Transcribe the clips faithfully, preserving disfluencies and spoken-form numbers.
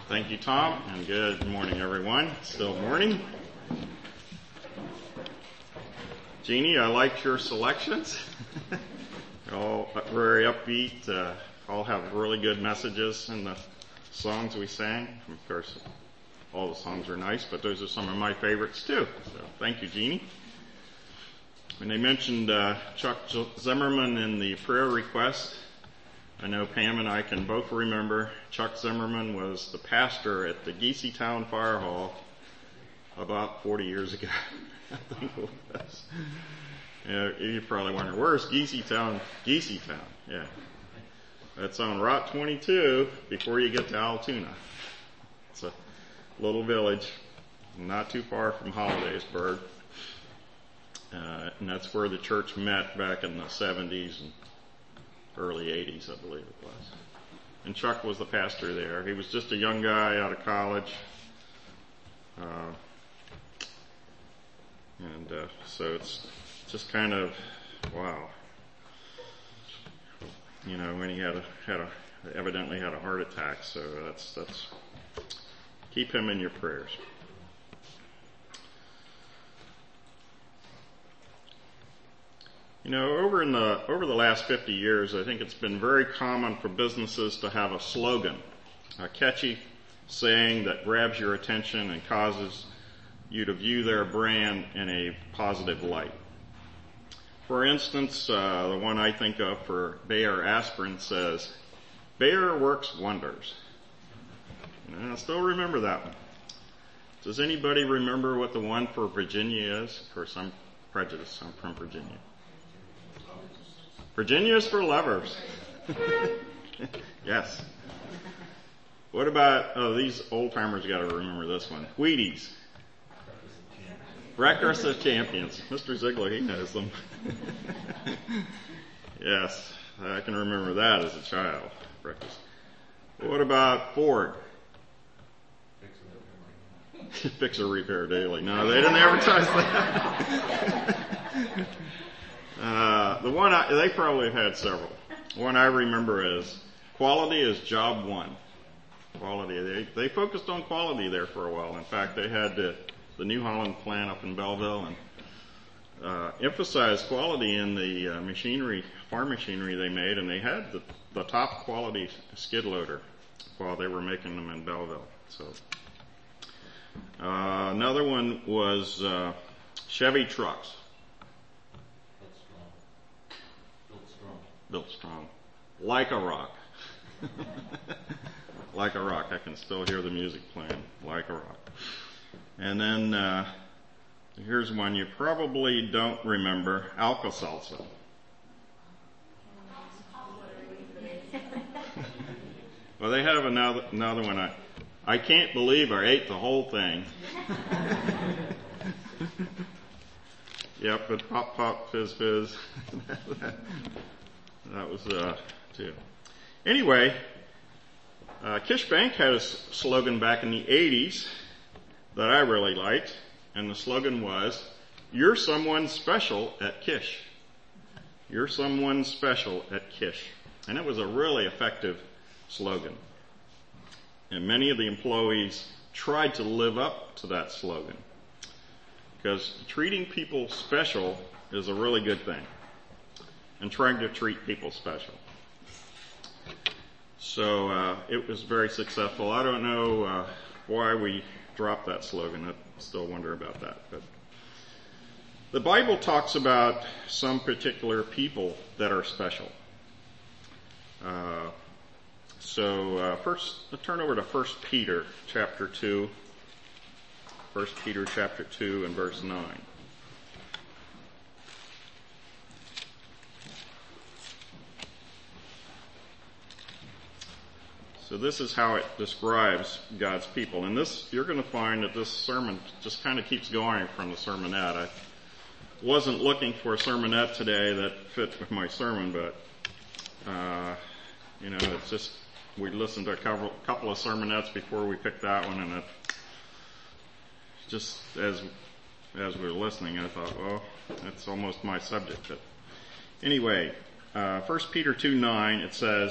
Thank you, Tom, and good morning, everyone. Still morning. Jeannie, I liked your selections. They're all very upbeat, uh, all have really good messages in the songs we sang. Of course, all the songs are nice, but those are some of my favorites too. So thank you, Jeannie. When they mentioned uh, Chuck Zimmerman in the prayer request, I know Pam and I can both remember Chuck Zimmerman was the pastor at the Geesey Town Fire Hall about forty years ago. I think it was. Yeah, you probably wonder, where's Geesey Town? Geesey Town, yeah. That's on Route twenty-two before you get to Altoona. It's a little village, not too far from Hollidaysburg. Uh, and that's where the church met back in the seventies and early eighties, I believe it was. And Chuck was the pastor there. He was just a young guy out of college. Uh, and uh, so it's just kind of, wow. You know, when he had a, had a, evidently had a heart attack, so that's, that's, keep him in your prayers. You know, over in the over the last fifty years, I think it's been very common for businesses to have a slogan, a catchy saying that grabs your attention and causes you to view their brand in a positive light. For instance, uh, the one I think of for Bayer Aspirin says, "Bayer works wonders." And I still remember that one. Does anybody remember what the one for Virginia is? For some prejudice, I'm from Virginia. Virginia is for lovers. Yes. What about, oh, these old timers got to remember this one. Wheaties. Breakfast of Champions. Mister Ziegler, he knows them. Yes, I can remember that as a child. Breakfast. What about Ford? Fix a repair daily. No, they didn't advertise that. Uh, the one I, they probably have had several. One I remember is quality is job one. Quality. They they focused on quality there for a while. In fact, they had the, the New Holland plant up in Belleville and uh, emphasized quality in the uh, machinery, farm machinery they made, and they had the, the top quality skid loader while they were making them in Belleville. So uh, another one was uh, Chevy trucks. Built strong. Like a rock. Like a rock. I can still hear the music playing. Like a rock. And then, uh, here's one you probably don't remember. Alka-Seltzer. Well, they have another, another one. I, I can't believe I ate the whole thing. Yep, but pop, pop, fizz, fizz. That was, uh, too. Anyway, uh, Kish Bank had a slogan back in the eighties that I really liked, and the slogan was, "You're someone special at Kish." You're someone special at Kish. And it was a really effective slogan. And many of the employees tried to live up to that slogan. Because treating people special is a really good thing. And trying to treat people special. So uh, it was very successful. I don't know uh, why we dropped that slogan. I still wonder about that. But the Bible talks about some particular people that are special. Uh, so uh, first, let's turn over to First Peter chapter two. First Peter chapter two and verse nine. So this is how it describes God's people. And this, you're going to find that this sermon just kind of keeps going from the sermonette. I wasn't looking for a sermonette today that fit with my sermon, but, uh, you know, it's just, we listened to a couple, couple of sermonettes before we picked that one, and it just, as, as we were listening, I thought, well, that's almost my subject. But anyway, uh, First Peter two nine, it says,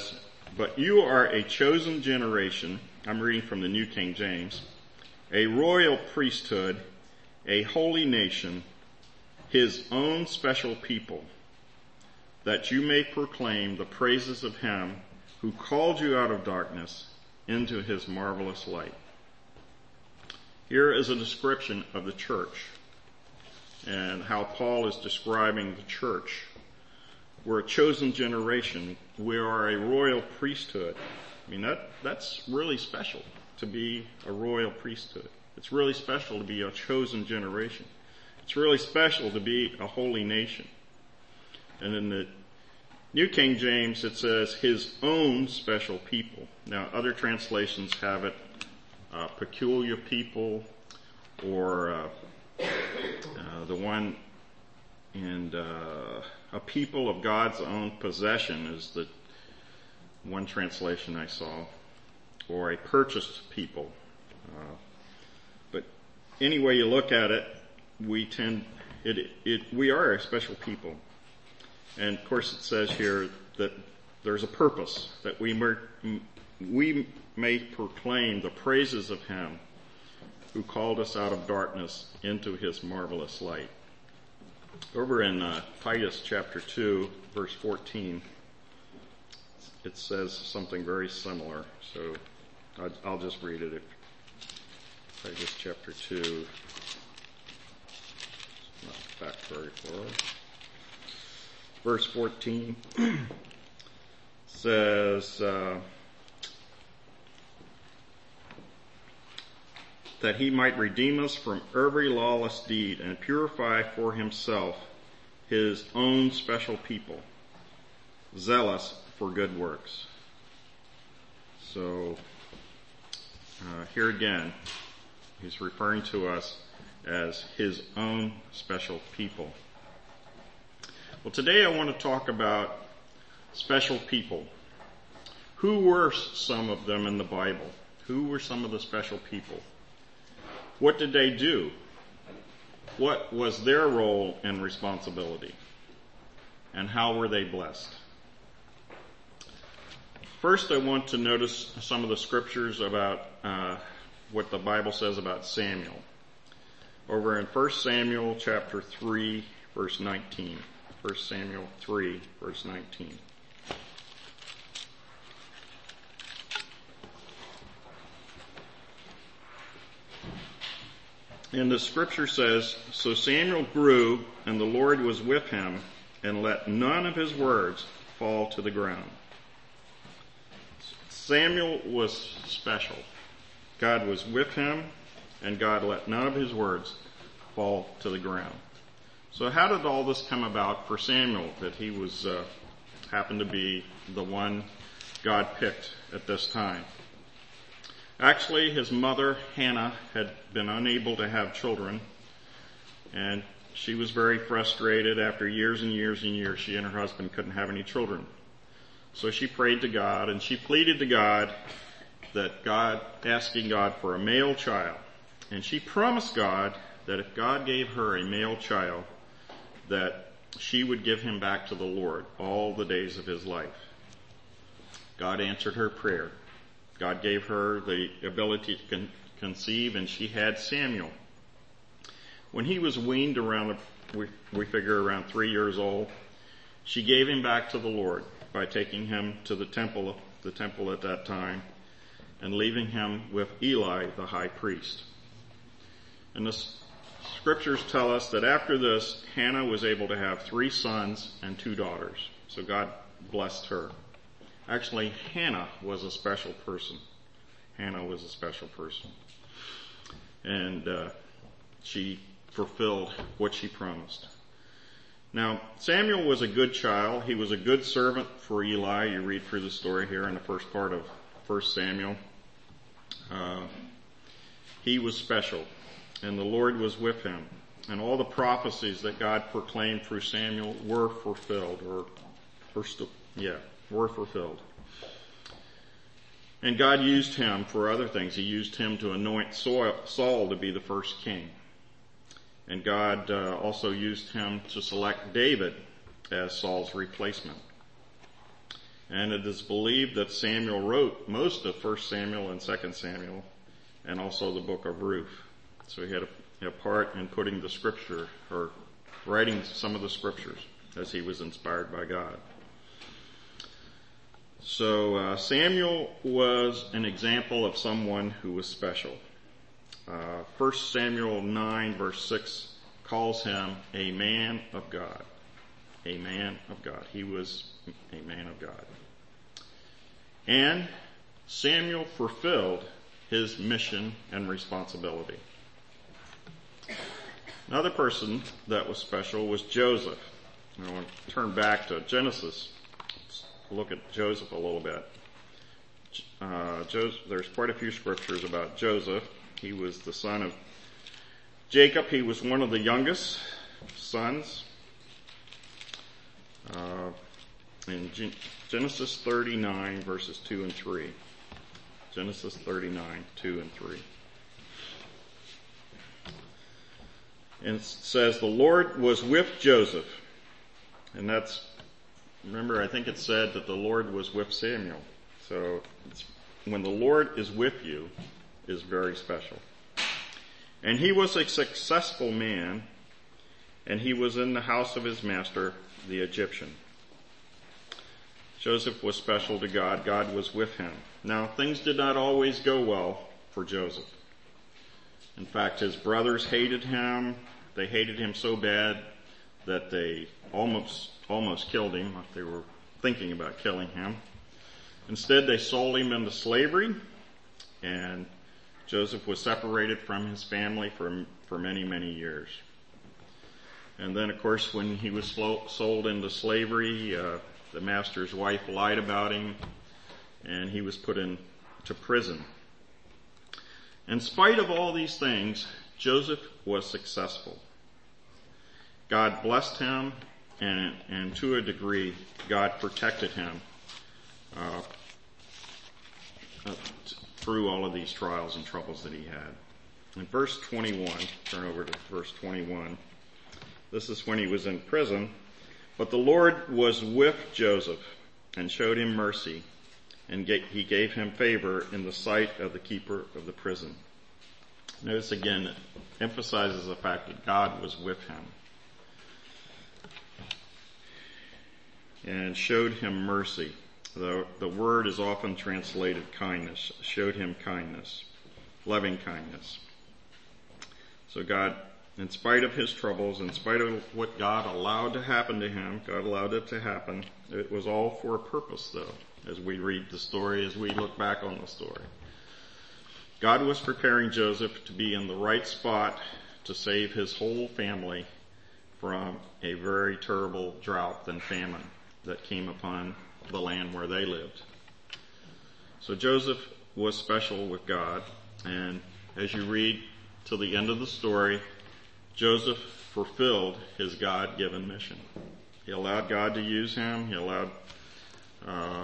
But you are a chosen generation, I'm reading from the New King James, a royal priesthood, a holy nation, his own special people, that you may proclaim the praises of him who called you out of darkness into his marvelous light. Here is a description of the church and how Paul is describing the church. We're a chosen generation. We are a royal priesthood. I mean, that that's really special to be a royal priesthood. It's really special to be a chosen generation. It's really special to be a holy nation. And in the New King James, it says his own special people. Now, other translations have it uh, peculiar people, or uh, uh, the one in uh, a people of God's own possession is the one translation I saw, or a purchased people. Uh, but any way you look at it, we tend it, it we are a special people. And of course it says here that there's a purpose, that we may, we may proclaim the praises of him who called us out of darkness into his marvelous light. Over in uh, Titus chapter two, verse fourteen, it says something very similar. So I'll, I'll just read it. Titus chapter two, not back very far. Verse fourteen says uh, that he might redeem us from every lawless deed and purify for himself his own special people, zealous for good works. So uh, here again, he's referring to us as his own special people. Well, today I want to talk about special people. Who were some of them in the Bible? Who were some of the special people? What did they do? What was their role and responsibility? And how were they blessed? First, I want to notice some of the scriptures about uh, what the Bible says about Samuel. Over in First Samuel chapter three, verse nineteen. First Samuel three, verse nineteen. And the scripture says, so Samuel grew, and the Lord was with him, and let none of his words fall to the ground. Samuel was special. God was with him, and God let none of his words fall to the ground. So how did all this come about for Samuel, that he was uh, happened to be the one God picked at this time? Actually, his mother, Hannah, had been unable to have children, and she was very frustrated. After years and years and years, she and her husband couldn't have any children. So she prayed to God, and she pleaded to God that God, asking God for a male child. And she promised God that if God gave her a male child, that she would give him back to the Lord all the days of his life. God answered her prayer. God gave her the ability to con- conceive, and she had Samuel. When he was weaned around, we, we figure around three years old, she gave him back to the Lord by taking him to the temple, the temple at that time, and leaving him with Eli, the high priest. And the scriptures tell us that after this, Hannah was able to have three sons and two daughters. So God blessed her. Actually, Hannah was a special person. Hannah was a special person. And uh, she fulfilled what she promised. Now, Samuel was a good child. He was a good servant for Eli. You read through the story here in the first part of First Samuel. Uh, he was special, and the Lord was with him. And all the prophecies that God proclaimed through Samuel were fulfilled, or, or st- yeah, were fulfilled. And God used him for other things. He used him to anoint Saul to be the first king. And God uh, also used him to select David as Saul's replacement. And it is believed that Samuel wrote most of First Samuel and Second Samuel, and also the book of Ruth. So he had a, a part in putting the scripture, or writing some of the scriptures, as he was inspired by God. So uh, Samuel was an example of someone who was special. Uh, First Samuel nine verse six calls him a man of God. A man of God. He was a man of God. And Samuel fulfilled his mission and responsibility. Another person that was special was Joseph. I want to turn back to Genesis. Let's look at Joseph a little bit. Uh, Joseph, there's quite a few scriptures about Joseph. He was the son of Jacob. He was one of the youngest sons. Uh, in Gen- Genesis thirty-nine, verses two and three. Genesis thirty-nine, two and three. And it says, the Lord was with Joseph. And that's, remember, I think it said that the Lord was with Samuel. So it's, when the Lord is with you, is very special. And he was a successful man, and he was in the house of his master, the Egyptian. Joseph was special to God. God was with him. Now, things did not always go well for Joseph. In fact, his brothers hated him. They hated him so bad that they almost almost killed him. They were thinking about killing him. Instead, they sold him into slavery, and Joseph was separated from his family for for many, many years. And then, of course, when he was sold into slavery, uh, the master's wife lied about him, and he was put into prison. In spite of all these things, Joseph was successful. God blessed him, and, and to a degree, God protected him uh, uh, through all of these trials and troubles that he had. In verse twenty-one, turn over to verse twenty-one. This is when he was in prison. But the Lord was with Joseph and showed him mercy, and he gave him favor in the sight of the keeper of the prison. Notice again, it emphasizes the fact that God was with him and showed him mercy. The, the word is often translated kindness, showed him kindness, loving kindness. So God, in spite of his troubles, in spite of what God allowed to happen to him, God allowed it to happen. It was all for a purpose, though, as we read the story, as we look back on the story. God was preparing Joseph to be in the right spot to save his whole family from a very terrible drought and famine that came upon the land where they lived. So Joseph was special with God, and as you read to the end of the story, Joseph fulfilled his God-given mission. He allowed God to use him. He allowed uh,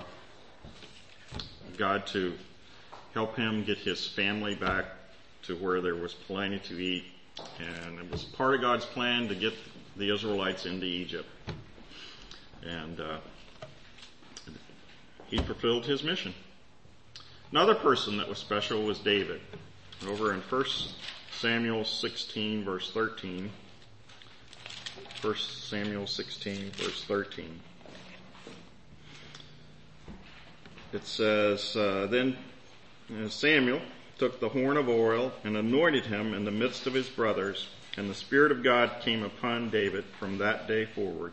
God to help him get his family back to where there was plenty to eat. And it was part of God's plan to get the Israelites into Egypt. And uh, he fulfilled his mission. Another person that was special was David. Over in First Samuel sixteen, verse thirteen. First Samuel sixteen, verse thirteen. It says, uh, Then Samuel took the horn of oil and anointed him in the midst of his brothers, and the Spirit of God came upon David from that day forward.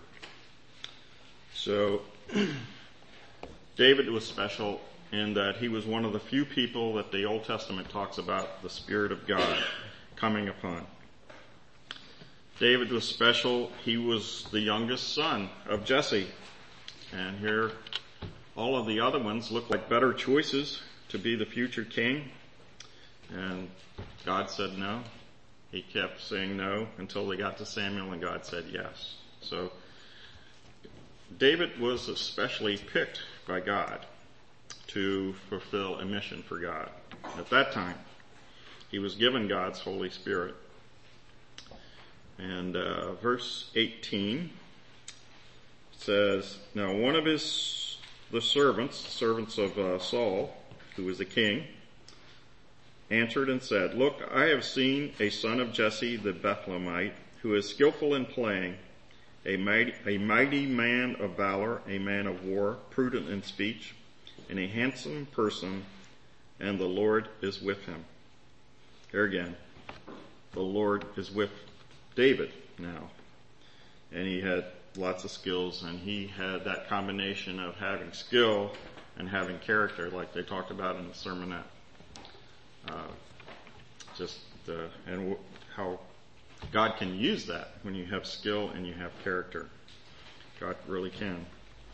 So, David was special in that he was one of the few people that the Old Testament talks about the Spirit of God coming upon. David was special. He was the youngest son of Jesse. And here, all of the other ones look like better choices to be the future king. And God said no. He kept saying no until they got to Samuel, and God said yes. So, David was especially picked by God to fulfill a mission for God. At that time, he was given God's Holy Spirit. And uh, verse eighteen says, Now one of his the servants, servants of uh, Saul, who was the king, answered and said, "Look, I have seen a son of Jesse the Bethlehemite, who is skillful in playing, a mighty, a mighty man of valor, a man of war, prudent in speech, and a handsome person, and the Lord is with him." Here again, the Lord is with David now. And he had lots of skills, and he had that combination of having skill and having character, like they talked about in the sermonette. Uh, just, uh, and w- how God can use that when you have skill and you have character. God really can.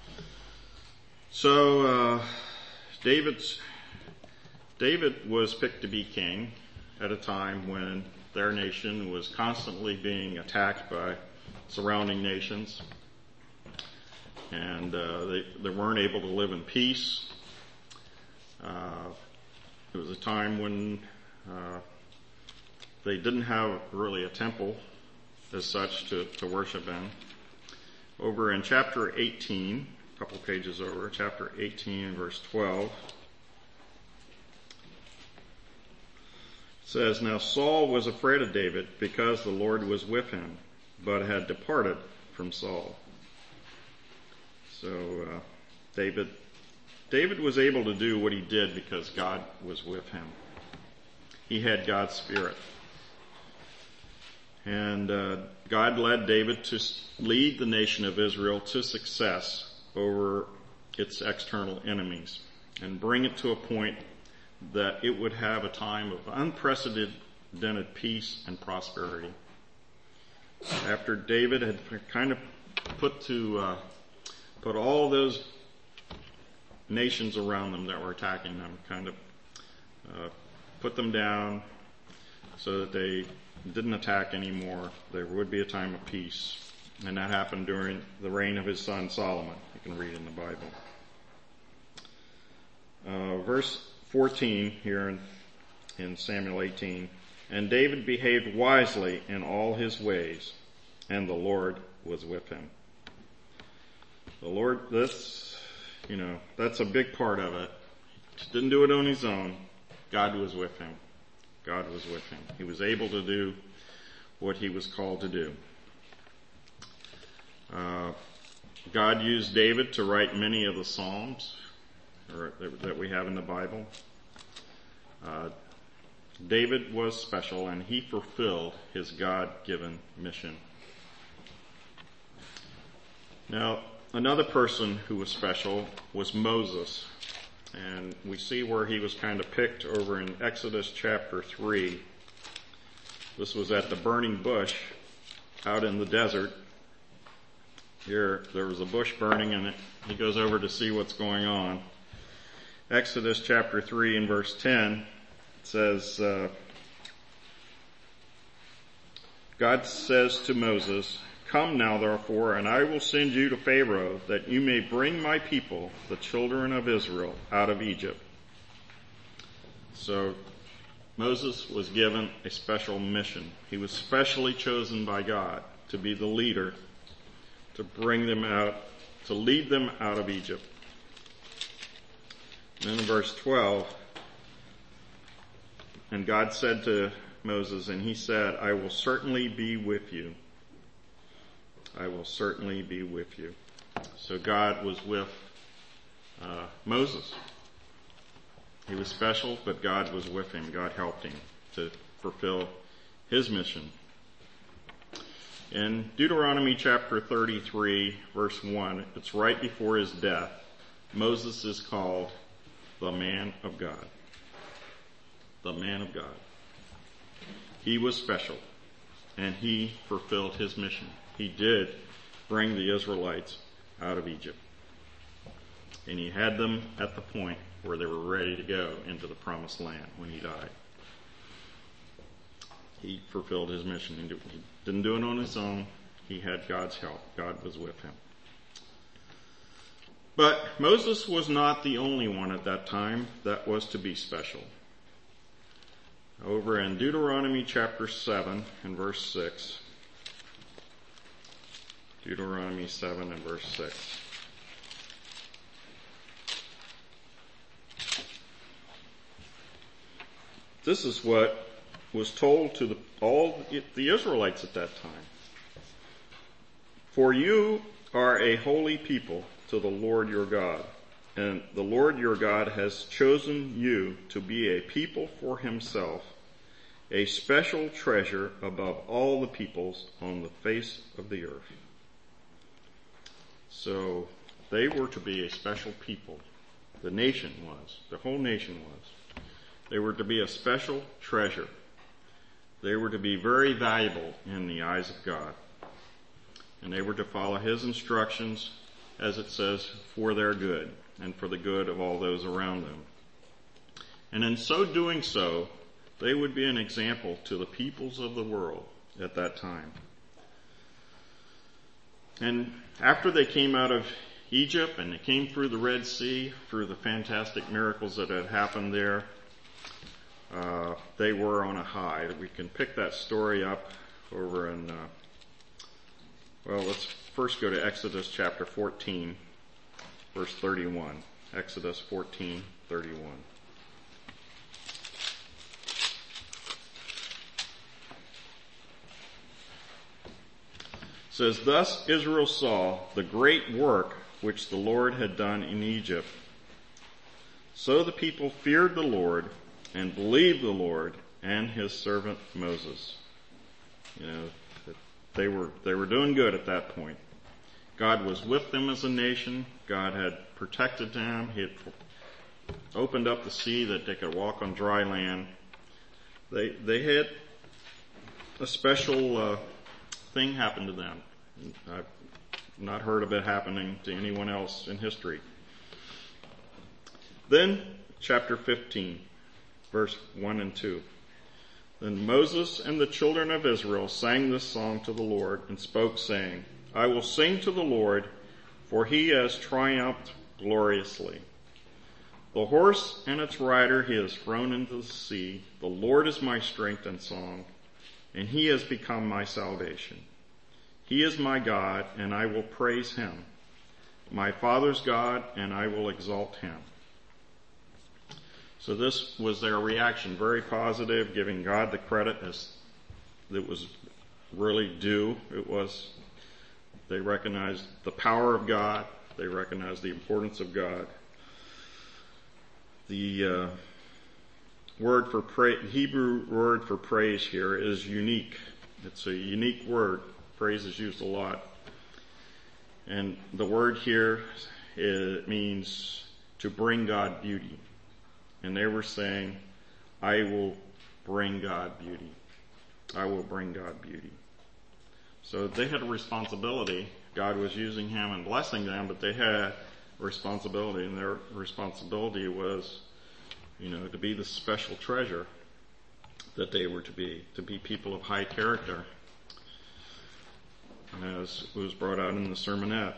So, uh, David's, David was picked to be king at a time when their nation was constantly being attacked by surrounding nations. And, uh, they, they weren't able to live in peace. Uh, it was a time when, uh, they didn't have really a temple as such to, to worship in. Over in chapter eighteen, a couple pages over, chapter eighteen, verse twelve, it says, "Now Saul was afraid of David because the Lord was with him, but had departed from Saul." So uh, David, David was able to do what he did because God was with him. He had God's Spirit. And uh, God led David to lead the nation of Israel to success over its external enemies and bring it to a point that it would have a time of unprecedented peace and prosperity. After David had kind of put to uh, put all those nations around them that were attacking them, kind of uh, put them down so that they didn't attack anymore, there would be a time of peace. And that happened during the reign of his son Solomon. You can read in the Bible. Uh, verse fourteen here in, in Samuel eighteen. "And David behaved wisely in all his ways, and the Lord was with him." The Lord, this, you know, that's a big part of it. He didn't do it on his own. God was with him. God was with him. He was able to do what he was called to do. Uh, God used David to write many of the Psalms or, that we have in the Bible. Uh, David was special, and he fulfilled his God-given mission. Now, another person who was special was Moses. And we see where he was kind of picked over in Exodus chapter three. This was at the burning bush out in the desert. Here, there was a bush burning, and it, he goes over to see what's going on. Exodus chapter three and verse ten says, uh, God says to Moses, "Come now, therefore, and I will send you to Pharaoh, that you may bring my people, the children of Israel, out of Egypt." So Moses was given a special mission. He was specially chosen by God to be the leader, to bring them out, to lead them out of Egypt. And then in verse twelve, "And God said to Moses, and he said, I will certainly be with you. I will certainly be with you." So God was with uh, Moses. He was special, but God was with him. God helped him to fulfill his mission. In Deuteronomy chapter thirty-three, verse one, it's right before his death. Moses is called the man of God. The man of God. He was special, and he fulfilled his mission. He did bring the Israelites out of Egypt. And he had them at the point where they were ready to go into the promised land when he died. He fulfilled his mission. He didn't do it on his own. He had God's help. God was with him. But Moses was not the only one at that time that was to be special. Over in Deuteronomy chapter seven and verse six. Deuteronomy seven and verse six. this is what was told to the, all the Israelites at that time. For you are a holy people to the Lord your God, and the Lord your God has chosen you to be a people for himself, a special treasure above all the peoples on the face of the earth. So they were to be a special people. The nation was. The whole nation was. They were to be a special treasure. They were to be very valuable in the eyes of God. And they were to follow his instructions, as it says, for their good and for the good of all those around them. And in so doing so, they would be an example to the peoples of the world at that time. And after they came out of Egypt and they came through the Red Sea, through the fantastic miracles that had happened there, uh, they were on a high. We can pick that story up over in, uh, well, let's first go to Exodus chapter fourteen, verse thirty-one. Exodus fourteen, thirty-one. It says, thus Israel saw the great work which the Lord had done in Egypt. So the people feared the Lord and believed the Lord and his servant Moses. You know, they were, they were doing good at that point. God was with them as a nation. God had protected them. He had opened up the sea that they could walk on dry land. They, they had a special, uh, thing happen to them. I've not heard of it happening to anyone else in history. Then, chapter fifteen, verse one and two. Then Moses and the children of Israel sang this song to the Lord and spoke, saying, I will sing to the Lord, for he has triumphed gloriously. The horse and its rider he has thrown into the sea. The Lord is my strength and song, and he has become my salvation. He is my God, and I will praise him. My father's God, and I will exalt him. So this was their reaction, very positive, giving God the credit as it was really due. It was, they recognized the power of God. They recognized the importance of God. The uh, word for pra- Hebrew word for praise here is unique. It's a unique word. Praise is used a lot. And the word here, it means to bring God beauty. And they were saying, I will bring God beauty. I will bring God beauty. So they had a responsibility. God was using him and blessing them, but they had a responsibility, and their responsibility was, you know, to be the special treasure that they were to be, to be people of high character, as was brought out in the sermonette.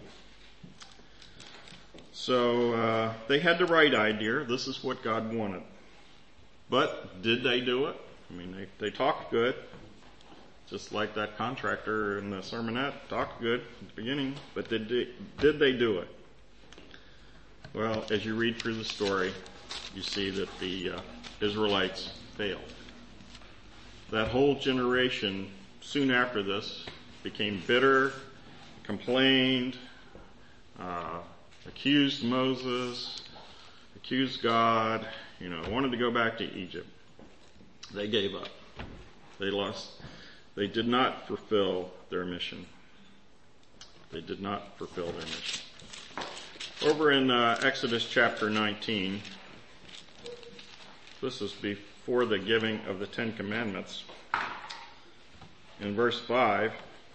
So uh, they had the right idea. This is what God wanted. But did they do it? I mean, they, they talked good, just like that contractor in the sermonette talked good at the beginning. But did they, did they do it? Well, as you read through the story, you see that the uh, Israelites failed. That whole generation, soon after this, became bitter, complained, uh, accused Moses, accused God, you know, wanted to go back to Egypt. They gave up. They lost. They did not fulfill their mission. They did not fulfill their mission. Over in uh, Exodus chapter nineteen, this is before the giving of the Ten Commandments. In verse five,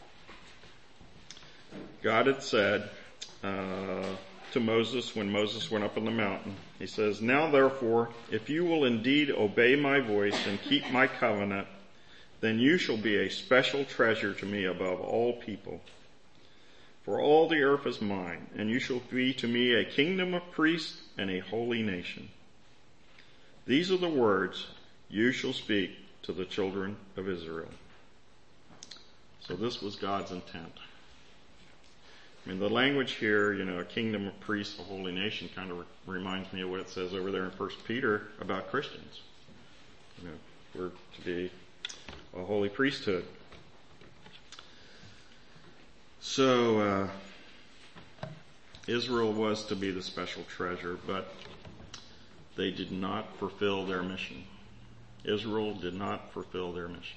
God had said uh, to Moses when Moses went up on the mountain, he says, now therefore, if you will indeed obey my voice and keep my covenant, then you shall be a special treasure to me above all people. For all the earth is mine, and you shall be to me a kingdom of priests and a holy nation. These are the words you shall speak to the children of Israel. So this was God's intent. I mean, the language here, you know, a kingdom of priests, a holy nation, kind of re- reminds me of what it says over there in First Peter about Christians. You know, we're to be a holy priesthood. So, uh, Israel was to be the special treasure, but they did not fulfill their mission. Israel did not fulfill their mission.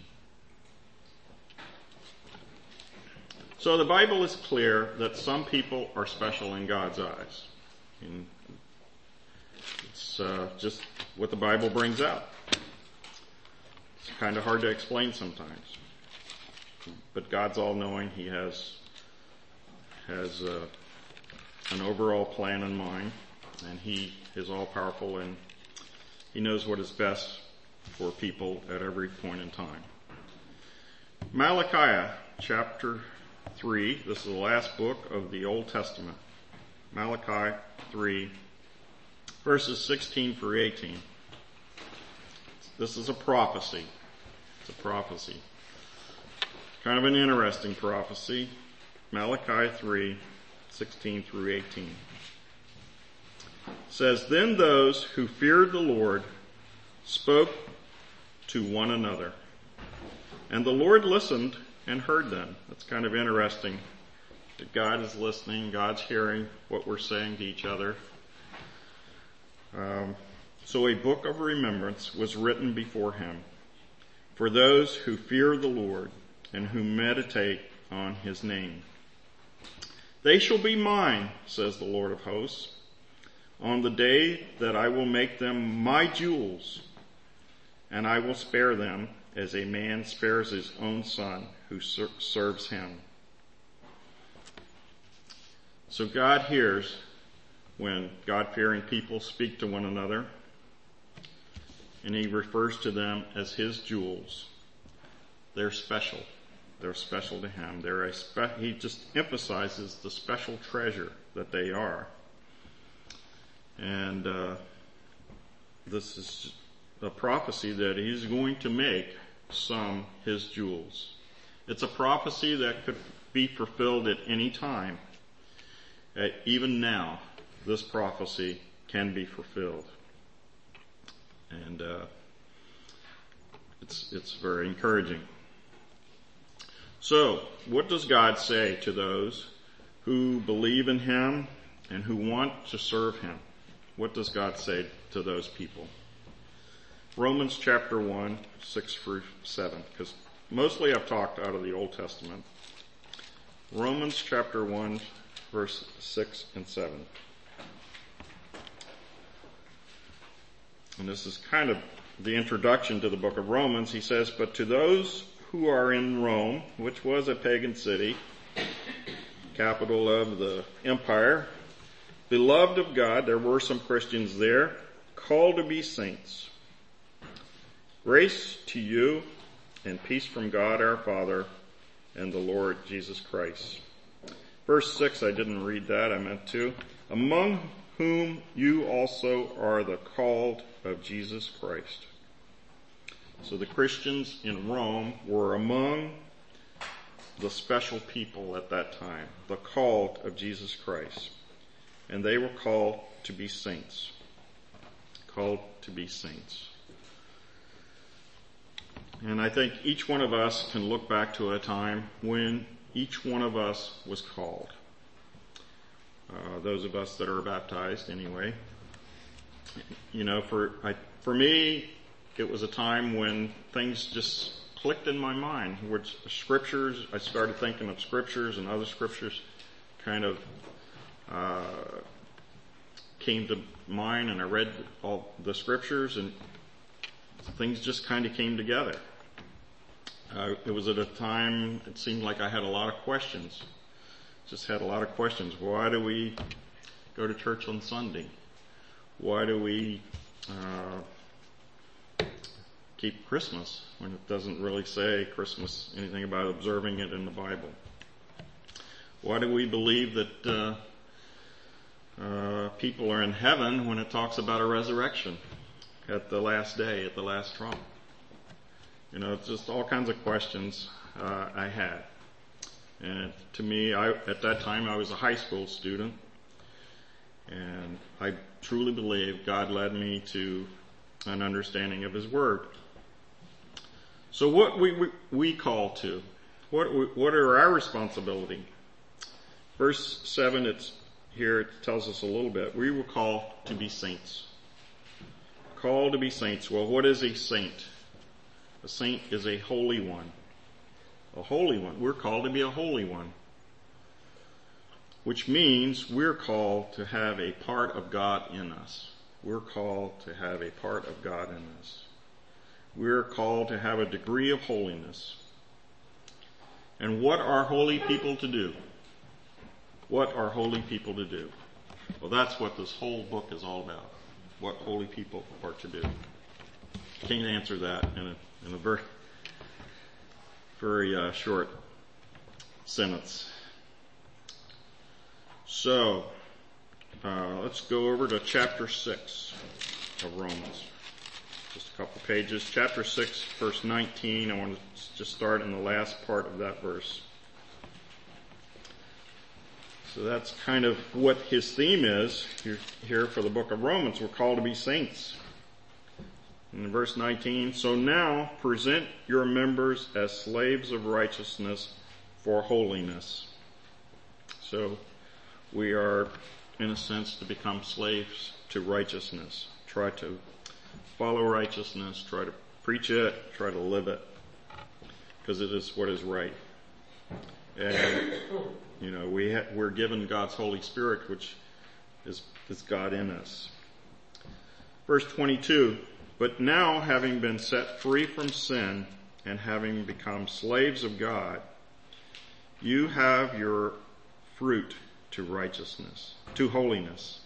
So the Bible is clear that some people are special in God's eyes. And it's uh, just what the Bible brings out. It's kind of hard to explain sometimes. But God's all-knowing. He has, has uh, an overall plan in mind. And He is all-powerful, and He knows what is best for people at every point in time. Malachi chapter three. This is the last book of the Old Testament. Malachi three, verses sixteen through eighteen. This is a prophecy. It's a prophecy. Kind of an interesting prophecy. Malachi three, sixteen through eighteen. It says, "Then those who feared the Lord spoke to one another, and the Lord listened and heard them." That's kind of interesting that God is listening, God's hearing what we're saying to each other. Um, so a book of remembrance was written before Him for those who fear the Lord and who meditate on His name. "They shall be mine, says the Lord of hosts, on the day that I will make them my jewels, and I will spare them as a man spares his own son who ser- serves him." So God hears when God-fearing people speak to one another, and He refers to them as His jewels. They're special. They're special to Him. They're a spe- he just emphasizes the special treasure that they are. And uh, this is a prophecy that He's going to make some His jewels. It's a prophecy that could be fulfilled at any time. Uh, even now, this prophecy can be fulfilled. And uh, it's it's very encouraging. So, what does God say to those who believe in Him and who want to serve Him? What does God say to those people? Romans chapter one, six through seven, because mostly I've talked out of the Old Testament. Romans chapter one, verse six and seven. And this is kind of the introduction to the book of Romans. He says, "But to those who are in Rome, which was a pagan city, capital of the empire, beloved of God," there were some Christians there, "called to be saints. Grace to you and peace from God our Father and the Lord Jesus Christ." Verse six, I didn't read that, I meant to. "Among whom you also are the called of Jesus Christ." So the Christians in Rome were among the special people at that time, the called of Jesus Christ. And they were called to be saints. Called to be saints. And I think each one of us can look back to a time when each one of us was called. Uh, those of us that are baptized anyway. You know, for I, for me, it was a time when things just clicked in my mind, which scriptures, I started thinking of scriptures, and other scriptures kind of uh, came to mind, and I read all the scriptures, and things just kind of came together. Uh, it was at a time, it seemed like I had a lot of questions. Just had a lot of questions. Why do we go to church on Sunday? Why do we uh, keep Christmas when it doesn't really say Christmas, anything about observing it in the Bible? Why do we believe that uh, uh, people are in heaven when it talks about a resurrection at the last day, at the last trump? You know, it's just all kinds of questions uh, I had. And to me, I, at that time, I was a high school student, and I truly believe God led me to and understanding of His Word. So what we, we, we call to, what, what are our responsibility? Verse seven, it's here, it tells us a little bit. We were called to be saints. Called to be saints. Well, what is a saint? A saint is a holy one. A holy one. We're called to be a holy one. Which means we're called to have a part of God in us. We're called to have a part of God in us. We're called to have a degree of holiness. And what are holy people to do? What are holy people to do? Well, that's what this whole book is all about. What holy people are to do. Can't answer that in a, in a very, very uh, short sentence. So, uh, let's go over to chapter six of Romans. Just a couple pages. Chapter six, verse nineteen. I want to just start in the last part of that verse. So that's kind of what his theme is here, here for the book of Romans. We're called to be saints. In verse nineteen, so now present your members as slaves of righteousness for holiness. So we are, in a sense, to become slaves to righteousness. Try to follow righteousness, try to preach it, try to live it, because it is what is right. And, you know, we ha- we're given God's Holy Spirit, which is, is God in us. Verse twenty-two, but now having been set free from sin and having become slaves of God, you have your fruit to righteousness, to holiness,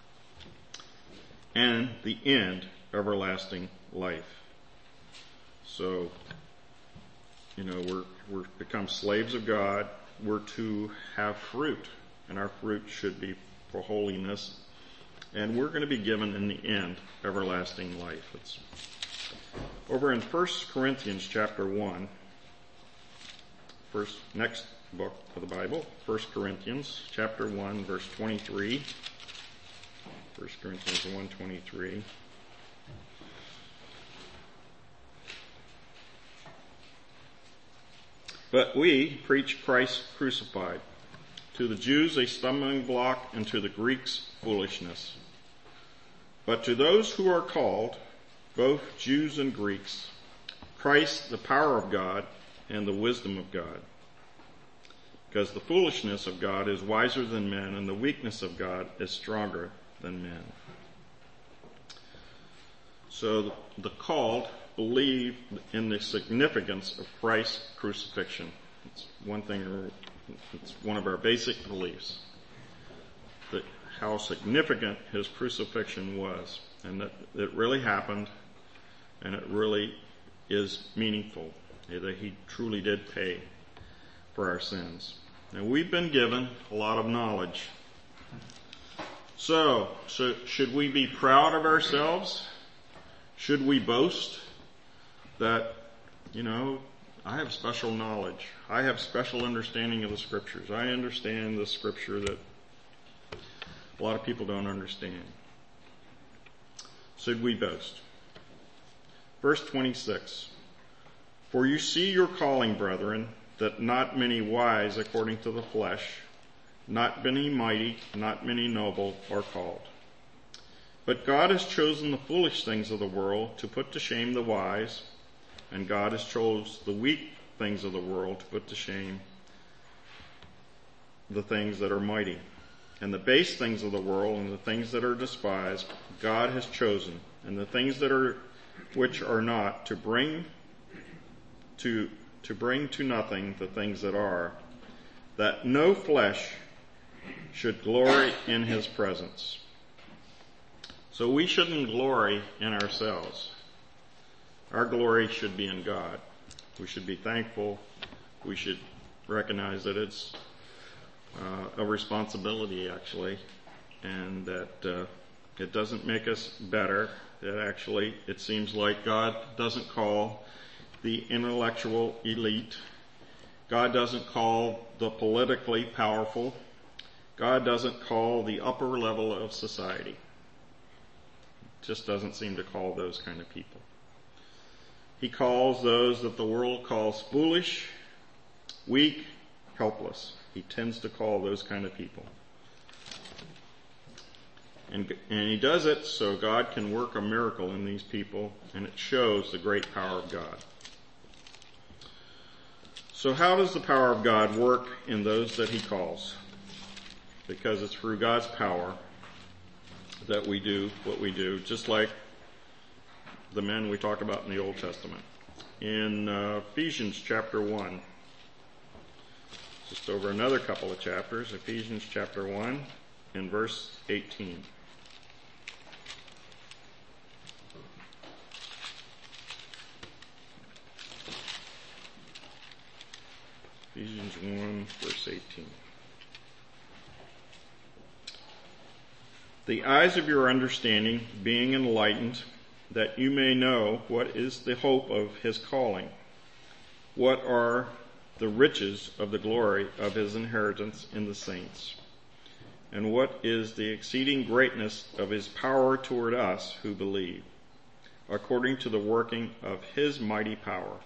and the end, everlasting life. So, you know, we're, we're become slaves of God. We're to have fruit, and our fruit should be for holiness. And we're going to be given in the end everlasting life. It's over in First Corinthians chapter one, first, next book of the Bible, First Corinthians chapter one, verse twenty-three. First Corinthians one twenty-three. But we preach Christ crucified, to the Jews a stumbling block, and to the Greeks foolishness. But to those who are called, both Jews and Greeks, Christ the power of God and the wisdom of God. Because the foolishness of God is wiser than men, and the weakness of God is stronger than men. So the called believe in the significance of Christ's crucifixion. It's one thing, it's one of our basic beliefs, that how significant his crucifixion was, and that it really happened, and it really is meaningful, that he truly did pay for our sins. And we've been given a lot of knowledge. So, so should we be proud of ourselves? Should we boast that, you know, I have special knowledge. I have special understanding of the scriptures. I understand the scripture that a lot of people don't understand. Should we boast? Verse twenty-six. For you see your calling, brethren, that not many wise according to the flesh, not many mighty, not many noble are called. But God has chosen the foolish things of the world to put to shame the wise, and God has chosen the weak things of the world to put to shame the things that are mighty. And the base things of the world and the things that are despised, God has chosen, and the things that are, which are not, to bring to, to bring to nothing the things that are, that no flesh should glory in his presence. So we shouldn't glory in ourselves. Our glory should be in God. We should be thankful. We should recognize that it's uh, a responsibility, actually, and that uh, it doesn't make us better. That actually, it seems like God doesn't call the intellectual elite. God doesn't call the politically powerful. God doesn't call the upper level of society. just doesn't seem to call those kind of people. He calls those that the world calls foolish, weak, helpless. He tends to call those kind of people. And, and he does it so God can work a miracle in these people, and it shows the great power of God. So how does the power of God work in those that he calls? Because it's through God's power that we do what we do, just like the men we talk about in the Old Testament. In uh, Ephesians chapter one, just over another couple of chapters, Ephesians chapter one and verse eighteen. Ephesians one, verse eighteen. The eyes of your understanding being enlightened, that you may know what is the hope of his calling, what are the riches of the glory of his inheritance in the saints, and what is the exceeding greatness of his power toward us who believe, according to the working of his mighty power.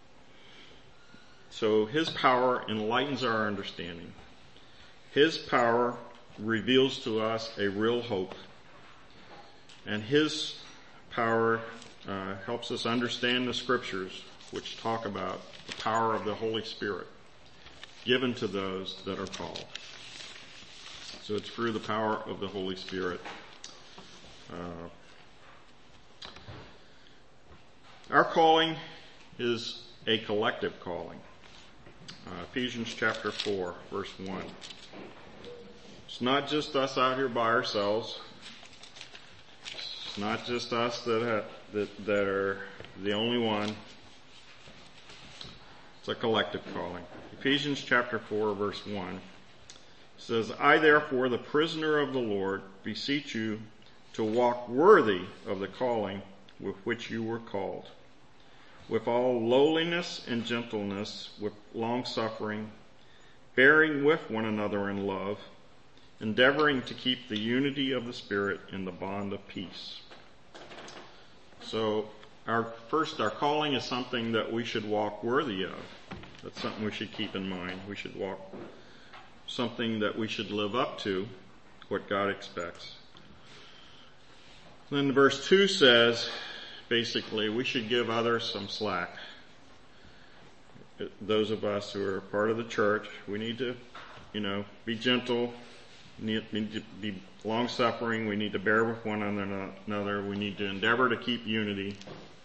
So his power enlightens our understanding. His power reveals to us a real hope. And his power uh, helps us understand the scriptures, which talk about the power of the Holy Spirit given to those that are called. So it's through the power of the Holy Spirit. Uh, our calling is a collective calling. Uh, Ephesians chapter four, verse one. It's not just us out here by ourselves. It's not just us that have, that, that are the only one. It's a collective calling. Ephesians chapter four, verse one says, I therefore, the prisoner of the Lord, beseech you to walk worthy of the calling with which you were called, with all lowliness and gentleness, with long suffering, bearing with one another in love, endeavoring to keep the unity of the Spirit in the bond of peace. So our first, our calling is something that we should walk worthy of. That's something we should keep in mind. We should walk something that we should live up to, what God expects. Then verse two says, basically, we should give others some slack. Those of us who are part of the church, we need to, you know, be gentle, need, need to be long-suffering, we need to bear with one another, we need to endeavor to keep unity.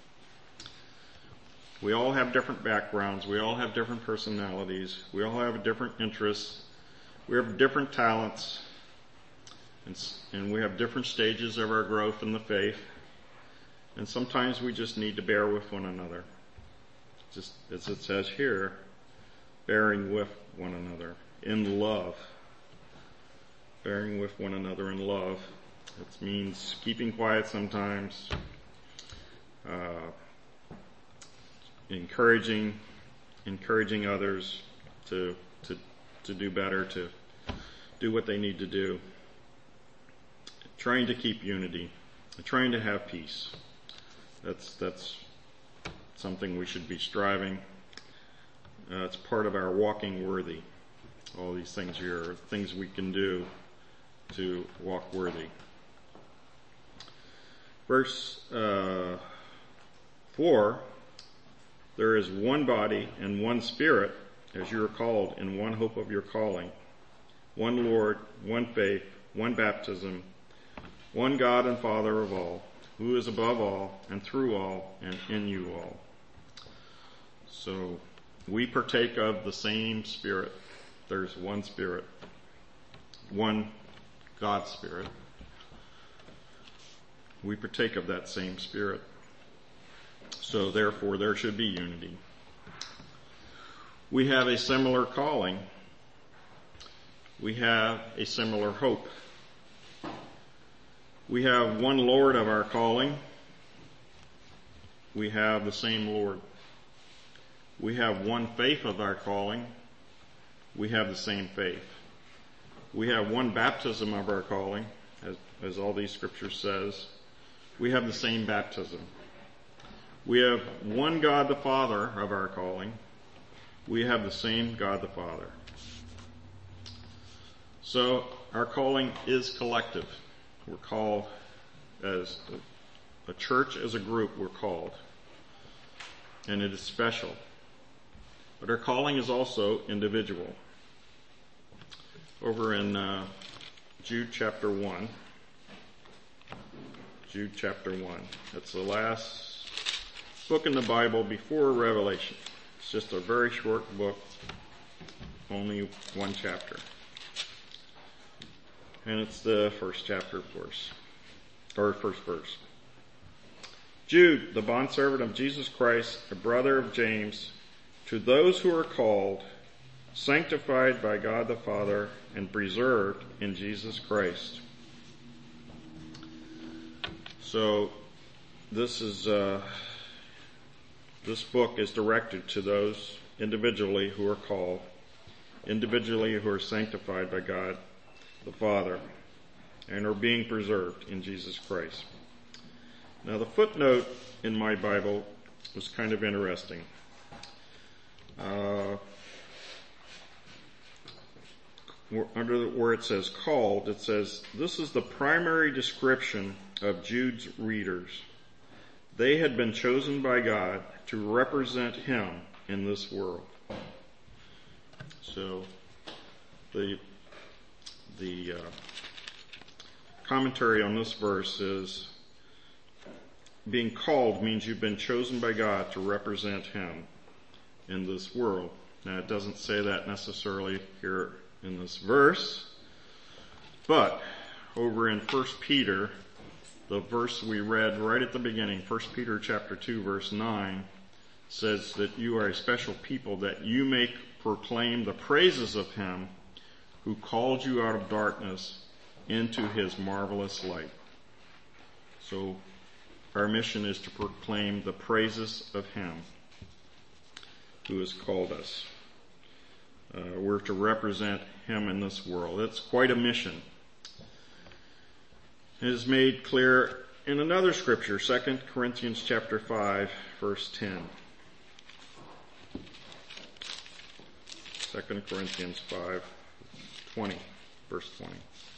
We all have different backgrounds, we all have different personalities, we all have different interests, we have different talents, and, and we have different stages of our growth in the faith. And sometimes we just need to bear with one another. Just as it says here, bearing with one another in love. Bearing with one another in love. It means keeping quiet sometimes, uh, encouraging, encouraging others to, to, to do better, to do what they need to do. Trying to keep unity. Trying to have peace. That's that's something we should be striving. Uh, it's part of our walking worthy. All these things here are things we can do to walk worthy. Verse uh, four, there is one body and one Spirit, as you are called, in one hope of your calling. One Lord, one faith, one baptism, one God and Father of all, who is above all, and through all, and in you all. So, we partake of the same Spirit. There's one Spirit. One God Spirit. We partake of that same Spirit. So, therefore, there should be unity. We have a similar calling. We have a similar hope. We have one Lord of our calling. We have the same Lord. We have one faith of our calling. We have the same faith. We have one baptism of our calling, as, as all these scriptures says. We have the same baptism. We have one God the Father of our calling. We have the same God the Father. So our calling is collective. We're called as a, a church, as a group, we're called. And it is special. But our calling is also individual. Over in uh, Jude chapter one. Jude chapter one. That's the last book in the Bible before Revelation. It's just a very short book, only one chapter. And it's the first chapter, of course, or first verse. Jude, the bondservant of Jesus Christ, a brother of James, to those who are called, sanctified by God the Father, and preserved in Jesus Christ. So, this is uh, this book is directed to those individually who are called, individually who are sanctified by God the Father, and are being preserved in Jesus Christ. Now, the footnote in my Bible was kind of interesting. Uh, under the, where it says called, it says, this is the primary description of Jude's readers. They had been chosen by God to represent him in this world. So, the The uh, commentary on this verse is, being called means you've been chosen by God to represent him in this world. Now, it doesn't say that necessarily here in this verse, but over in First Peter, the verse we read right at the beginning, First Peter chapter two, verse nine, says that you are a special people, that you may proclaim the praises of him who called you out of darkness into his marvelous light. So our mission is to proclaim the praises of him who has called us. Uh, we're to represent him in this world. It's quite a mission. It is made clear in another scripture, Second Corinthians chapter five, verse ten. Second Corinthians five, twenty, verse twenty.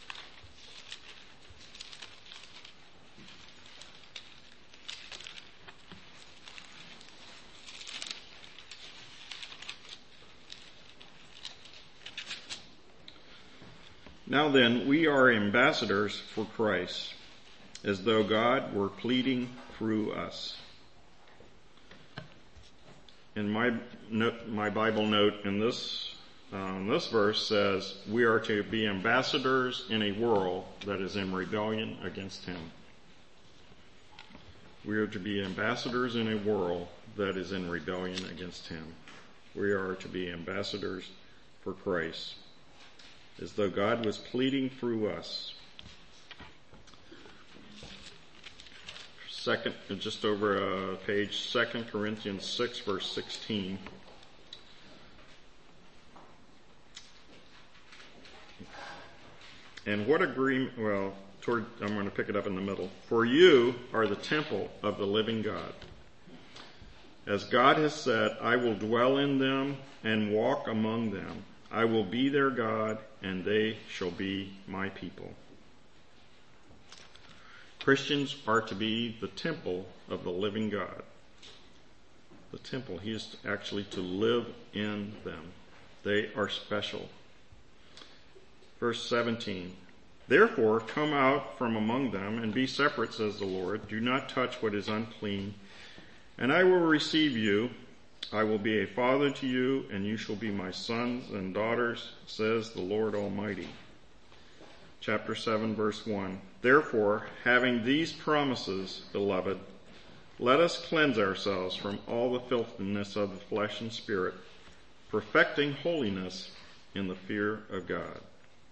Now then, we are ambassadors for Christ, as though God were pleading through us. In my note, my Bible note in this um, this verse says, we are to be ambassadors in a world that is in rebellion against him. We are to be ambassadors in a world that is in rebellion against him. We are to be ambassadors for Christ, as though God was pleading through us. Second, just over a page, Second Corinthians six, verse sixteen. And what agreement, well, toward, I'm going to pick it up in the middle. For you are the temple of the living God. As God has said, I will dwell in them and walk among them. I will be their God, and they shall be my people. Christians are to be the temple of the living God. The temple, he is actually to live in them. They are special. Verse seventeen, therefore come out from among them and be separate, says the Lord. Do not touch what is unclean, and I will receive you. I will be a father to you, and you shall be my sons and daughters, says the Lord Almighty. Chapter seven, verse one. Therefore, having these promises, beloved, let us cleanse ourselves from all the filthiness of the flesh and spirit, perfecting holiness in the fear of God.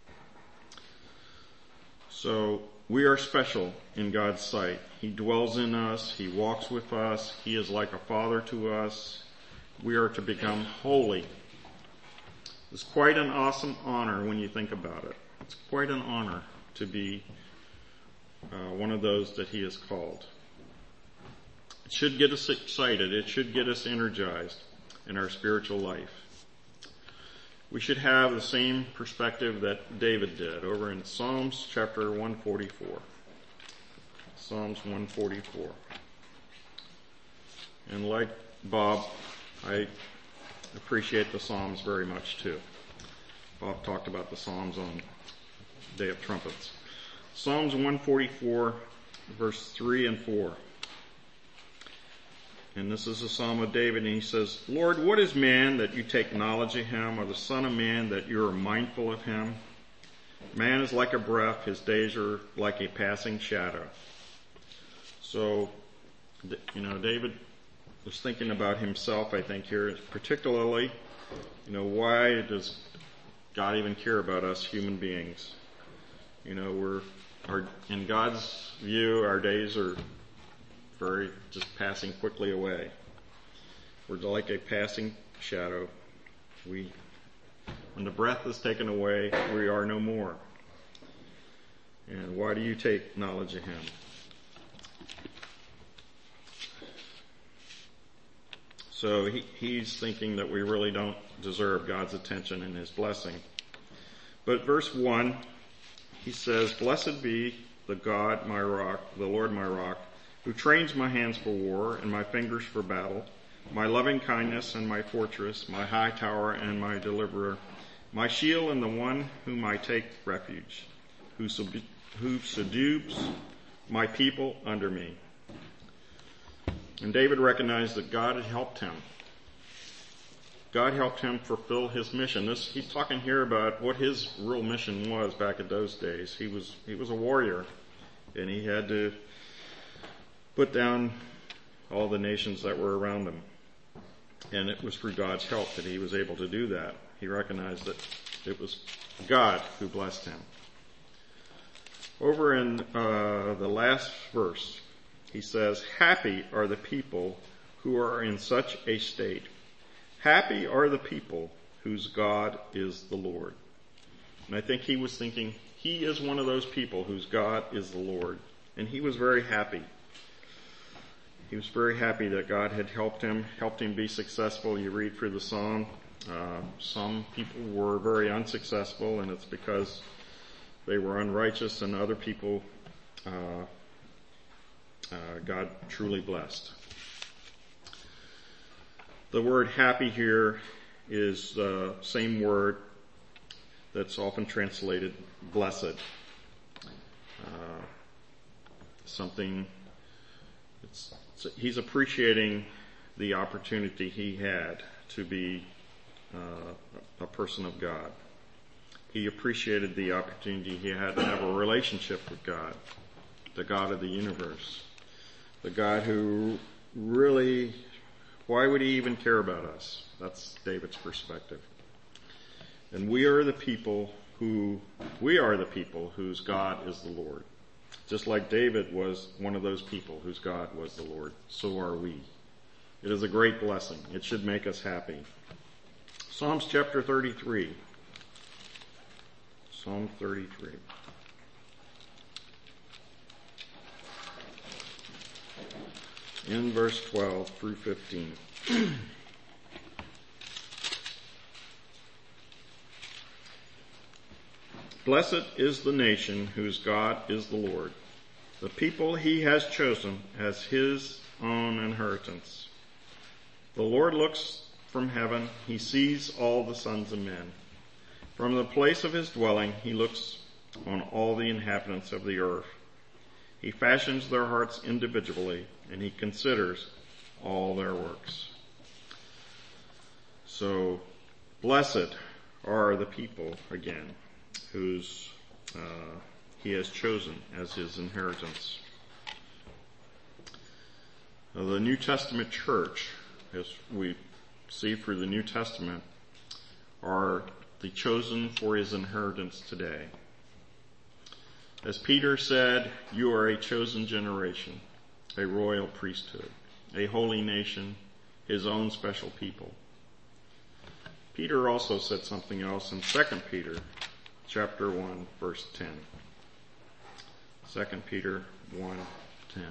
So, we are special in God's sight. He dwells in us. He walks with us. He is like a father to us. We are to become holy. It's quite an awesome honor when you think about it. It's quite an honor to be uh, one of those that he has called. It should get us excited. It should get us energized in our spiritual life. We should have the same perspective that David did over in Psalms chapter one forty-four. Psalms one forty-four. And like Bob, I appreciate the Psalms very much too. Bob talked about the Psalms on Day of Trumpets. Psalms one forty-four, verse three and four. And this is a Psalm of David, and he says, Lord, what is man that you take knowledge of him, or the son of man that you are mindful of him? Man is like a breath, his days are like a passing shadow. So, you know, David was thinking about himself, I think, here, particularly, you know, why does God even care about us human beings? You know, we're, our, in God's view, our days are very just passing quickly away. We're like a passing shadow. We, when the breath is taken away, we are no more. And why do you take knowledge of him? So he, he's thinking that we really don't deserve God's attention and his blessing. But verse one, he says, Blessed be the God, my rock, the Lord my rock, who trains my hands for war and my fingers for battle, my loving kindness and my fortress, my high tower and my deliverer, my shield and the one whom I take refuge, who, sub- who subdues my people under me. And David recognized that God had helped him. God helped him fulfill his mission. This, he's talking here about what his real mission was back in those days. He was, he was a warrior, and he had to put down all the nations that were around him. And it was through God's help that he was able to do that. He recognized that it was God who blessed him. Over in uh, the last verse, he says, Happy are the people who are in such a state. Happy are the people whose God is the Lord. And I think he was thinking, he is one of those people whose God is the Lord. And he was very happy. He was very happy that God had helped him, helped him be successful. You read through the psalm, uh, some people were very unsuccessful, and it's because they were unrighteous, and other people uh, uh, God truly blessed. The word happy here is the same word that's often translated blessed. Uh, something, it's, it's, he's appreciating the opportunity he had to be uh, a person of God. He appreciated the opportunity he had to have a relationship with God, the God of the universe, the God who really, why would he even care about us? That's David's perspective. And we are the people who, we are the people whose God is the Lord. Just like David was one of those people whose God was the Lord, so are we. It is a great blessing. It should make us happy. Psalms chapter thirty-three. Psalm thirty-three. In verse twelve through fifteen. Blessed is the nation whose God is the Lord, the people he has chosen as his own inheritance. The Lord looks from heaven, he sees all the sons of men. From the place of his dwelling, he looks on all the inhabitants of the earth. He fashions their hearts individually, and he considers all their works. So, blessed are the people, again, whose uh, he has chosen as his inheritance. Now, the New Testament church, as we see through the New Testament, are the chosen for his inheritance today. As Peter said, you are a chosen generation, a royal priesthood, a holy nation, his own special people. Peter also said something else in Second Peter chapter one, verse ten. Second Peter one ten.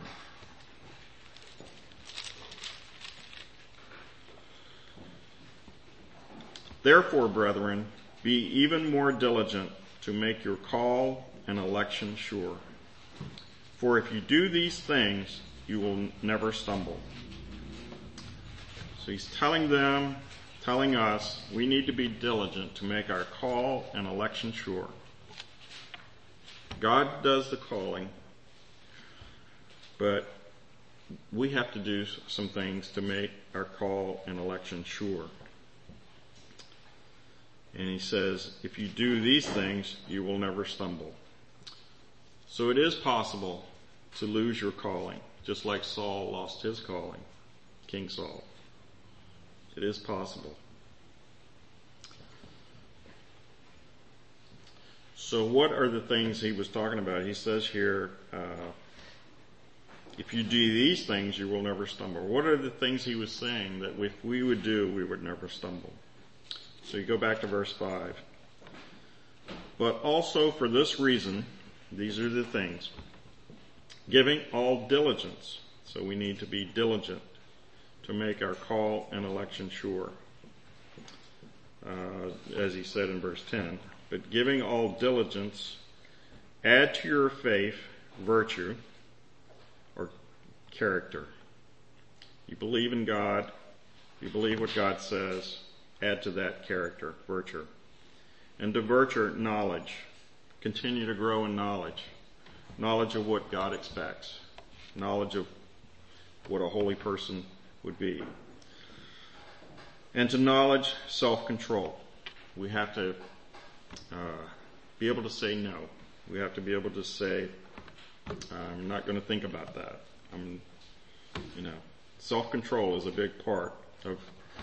Therefore, brethren, be even more diligent to make your call and election sure. For if you do these things, you will never stumble. So he's telling them, telling us, we need to be diligent to make our call and election sure. God does the calling, but we have to do some things to make our call and election sure. And he says, if you do these things, you will never stumble. So it is possible to lose your calling, just like Saul lost his calling, King Saul. It is possible. So what are the things he was talking about? He says here, uh, if you do these things, you will never stumble. What are the things he was saying that if we would do, we would never stumble? So you go back to verse five. But also for this reason, these are the things. Giving all diligence. So we need to be diligent to make our call and election sure. Uh, as he said in verse ten. But giving all diligence, add to your faith virtue or character. You believe in God. You believe what God says. Add to that character, virtue. And to virtue, knowledge. Continue to grow in knowledge. Knowledge of what God expects. Knowledge of what a holy person would be. And to knowledge, self-control. We have to uh, be able to say no. We have to be able to say, I'm not going to think about that. I'm, you know, self-control is a big part of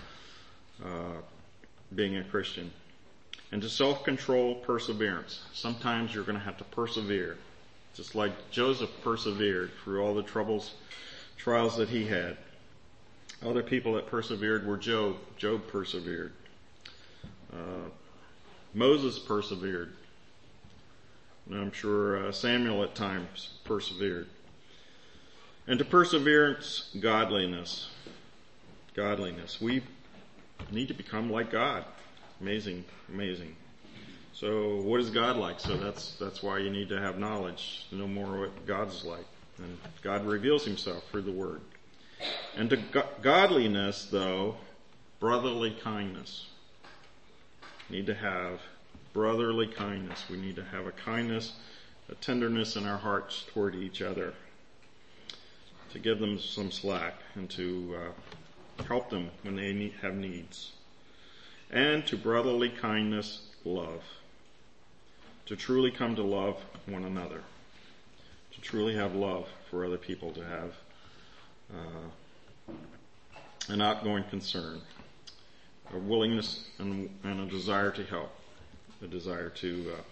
Uh, being a Christian. And to self-control, perseverance. Sometimes you're going to have to persevere. Just like Joseph persevered through all the troubles, trials that he had. Other people that persevered were Job. Job persevered. Uh, Moses persevered. And I'm sure uh, Samuel at times persevered. And to perseverance, godliness. Godliness. We need to become like God. Amazing, amazing. So what is God like? So that's that's why you need to have knowledge to know more what God's like. And God reveals himself through the Word. And to go- godliness, though, brotherly kindness. We need to have brotherly kindness. We need to have a kindness, a tenderness in our hearts toward each other. To give them some slack and to uh, help them when they need, have needs. And to brotherly kindness, love. To truly come to love one another. To truly have love for other people. To have uh, an outgoing concern. A willingness and, and a desire to help. A desire to uh,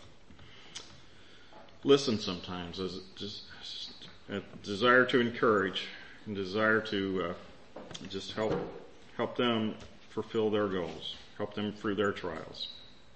listen sometimes. As just a desire to encourage. A desire to uh, just help help them fulfill their goals, help them through their trials.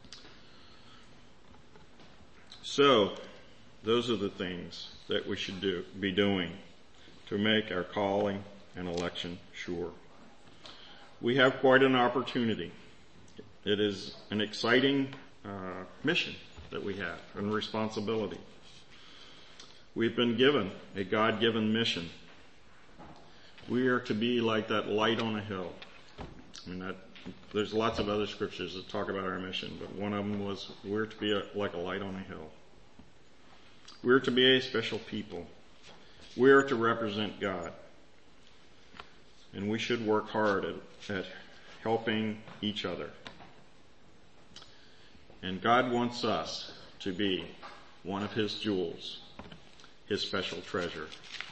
So, those are the things that we should do, be doing to make our calling and election sure. We have quite an opportunity. It is an exciting uh, mission that we have and responsibility. We've been given a God-given mission. We are to be like that light on a hill. I mean, that, there's lots of other scriptures that talk about our mission, but one of them was we're to be a, like a light on a hill. We're to be a special people. We're to represent God. And we should work hard at, at helping each other. And God wants us to be one of his jewels, his special treasure.